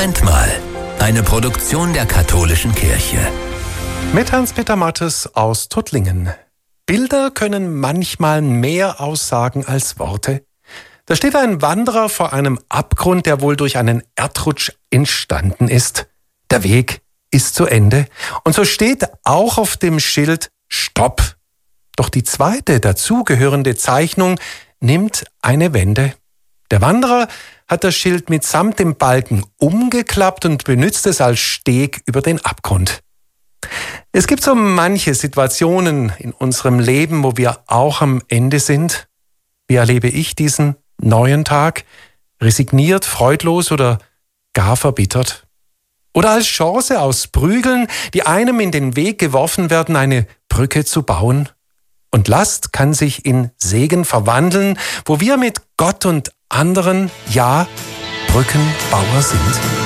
Moment mal. Eine Produktion der Katholischen Kirche. Mit Hans-Peter Mattes aus Tuttlingen. Bilder können manchmal mehr aussagen als Worte. Da steht ein Wanderer vor einem Abgrund, der wohl durch einen Erdrutsch entstanden ist. Der Weg ist zu Ende. Und so steht auch auf dem Schild Stopp. Doch die zweite dazugehörende Zeichnung nimmt eine Wende. Der Wanderer hat das Schild mitsamt dem Balken umgeklappt und benutzt es als Steg über den Abgrund. Es gibt so manche Situationen in unserem Leben, wo wir auch am Ende sind. Wie erlebe ich diesen neuen Tag? Resigniert, freudlos oder gar verbittert? Oder als Chance aus Prügeln, die einem in den Weg geworfen werden, eine Brücke zu bauen? Und Last kann sich in Segen verwandeln, wo wir mit Gott und anderen, ja, Brückenbauer sind.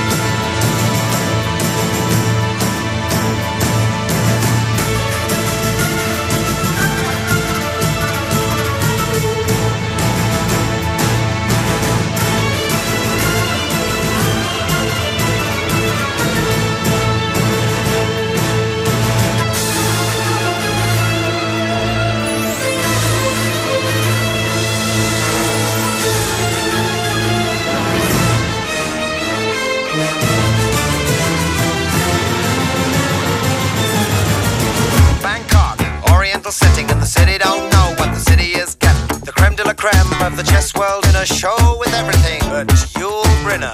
Setting and the city don't know what the city is getting. The creme de la creme of the chess world in a show with everything but Yul Brynner.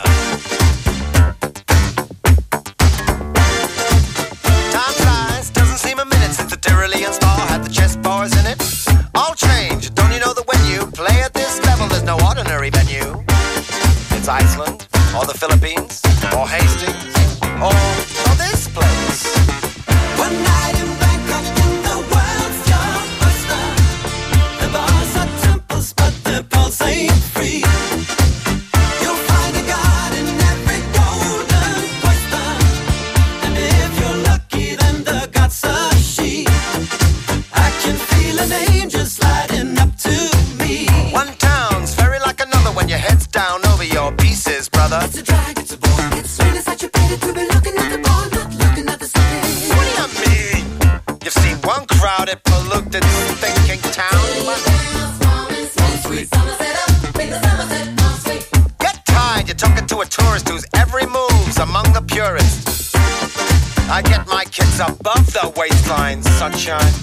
Time flies, doesn't seem a minute since the Tyrolean spa had the chess bars in it. All change, don't you know that when you play at this level there's no ordinary venue? It's Iceland, or the Philippines, or Hastings, or this place. One night in Bangkok in the world's your oyster. The bars are temples, but the pulse ain't free. You'll find a god in every golden oyster, and if you're lucky, then the god's a she. I can feel an angel sliding up to me. One town's very like another when your head's down over your pieces, brother. It's a drag, it's a bore, it's really such a pity to be looking at the ball, not looking at the city. What do you mean? You've seen one crowded, polluted, thinking town. Get tired, you're talking to a tourist whose every move's among the purists. I get my kicks above the waistline, sunshine.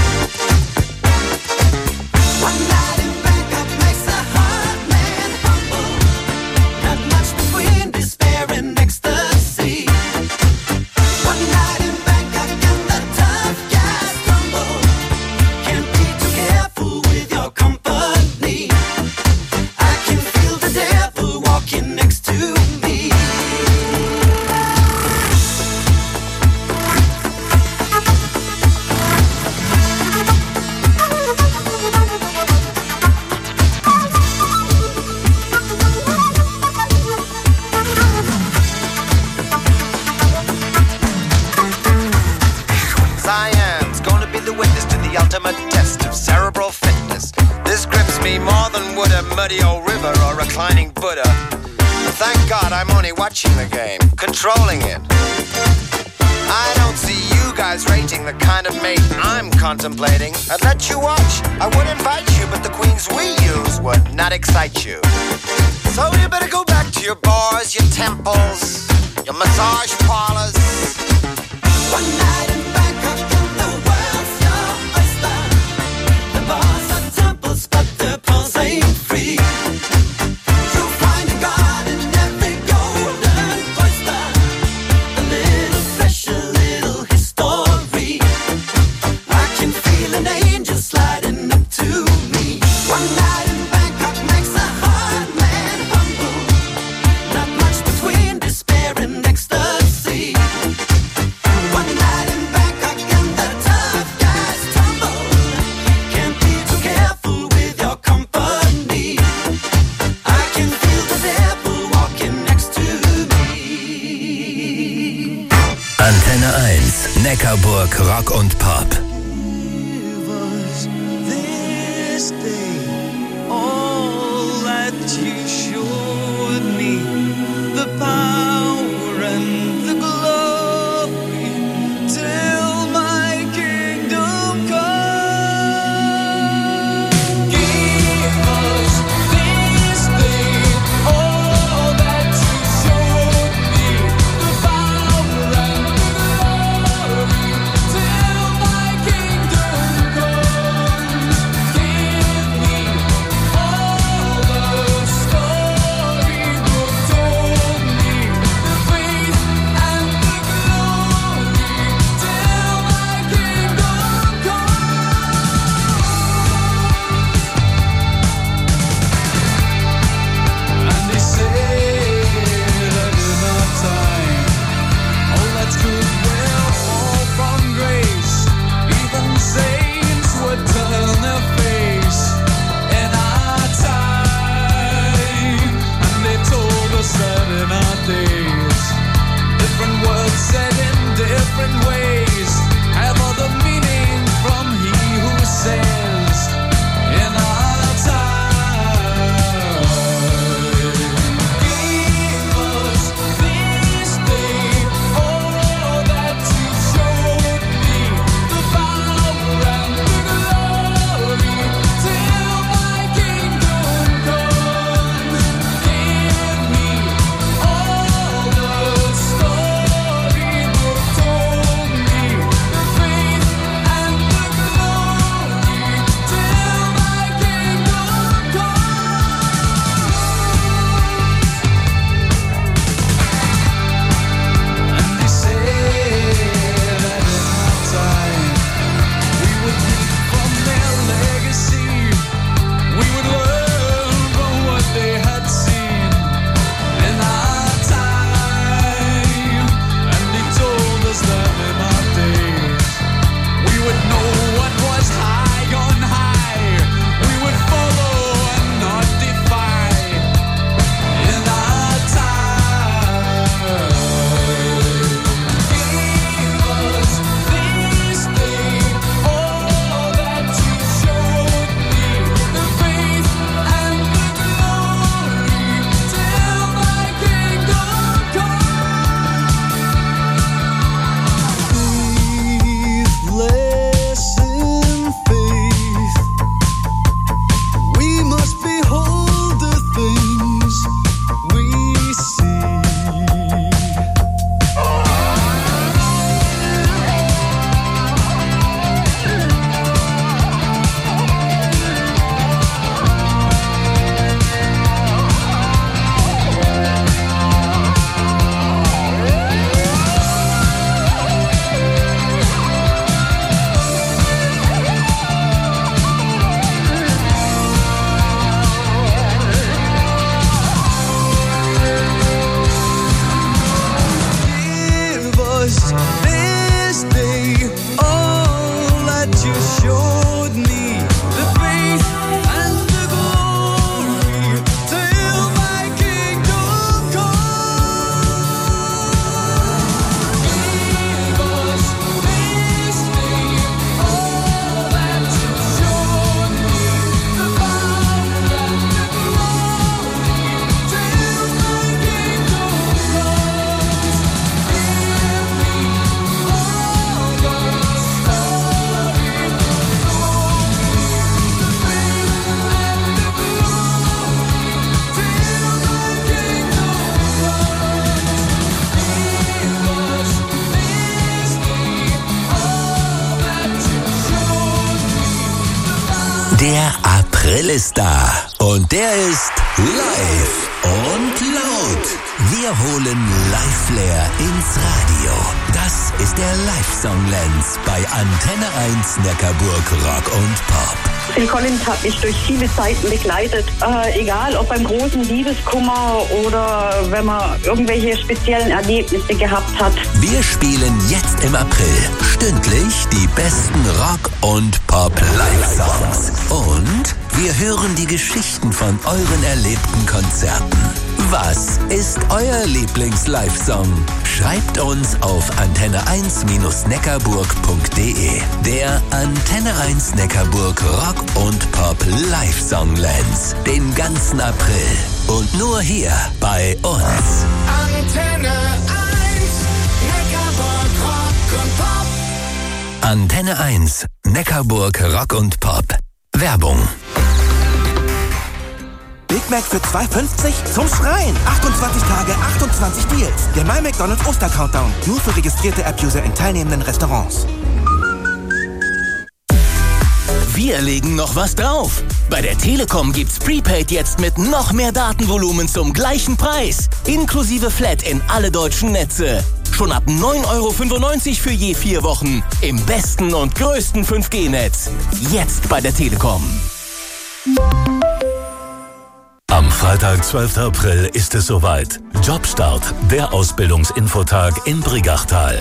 One night in Bangkok makes a hard man humble. Not much between despair and ecstasy. One night in Bangkok and the tough guys crumble. Can't be too careful with your company. I can feel the devil walking next to me. Cyan's gonna be the witness to the ultimate test of cerebral fitness. This grips me more than would a muddy old river or reclining Buddha. Thank God I'm only watching the game, controlling it. I don't see you guys rating the kind of mate I'm contemplating. I'd let you watch, I would invite you, but the queens we use would not excite you. So you better go back to your bars, your temples, your massage parlors. One night in Bangkok and the world's your oyster. The bars are temples, but the pulse ain't free. You'll find a god in every golden oyster. A little fresh, a little history. I can feel an angel sliding up to me. One night in Bangkok makes a hard man humble. Not much between despair and ecstasy. One night in Bangkok and the tough guys tumble. Can't be too careful with your company. I can feel the devil walking next to me. Antenne 1, Neckarburg Rock und Pop. Give us this day all that you showed me, the power Der April ist da und der ist live und laut. Wir holen Live-Flair ins Radio. Das ist der Live-Song-Lenz bei Antenne 1 Neckarburg Rock und Pop. Phil Collins hat mich durch viele Zeiten begleitet. Egal, ob beim großen Liebeskummer oder wenn man irgendwelche speziellen Erlebnisse gehabt hat. Wir spielen jetzt im April stündlich die besten Rock- und Pop-Live-Songs. Und wir hören die Geschichten von euren erlebten Konzerten. Was ist euer Lieblings-Live-Song? Schreibt uns auf antenne1-neckarburg.de. Der Antenne 1 Neckarburg Rock und Pop Live-Song-Lenz. Den ganzen April. Und nur hier bei uns. Antenne 1, Neckarburg Rock und Pop. Antenne 1 Neckarburg Rock und Pop. Werbung. Big Mac für 2,50? Zum Schreien! 28 Tage, 28 Deals. Der My McDonald's Oster-Countdown. Nur für registrierte App-User in teilnehmenden Restaurants. Wir legen noch was drauf. Bei der Telekom gibt's Prepaid jetzt mit noch mehr Datenvolumen zum gleichen Preis. Inklusive Flat in alle deutschen Netze. Schon ab 9,95 € für je 4 Wochen. Im besten und größten 5G-Netz. Jetzt bei der Telekom. Am Freitag, 12. April ist es soweit. Jobstart, der Ausbildungsinfotag in Brigachtal.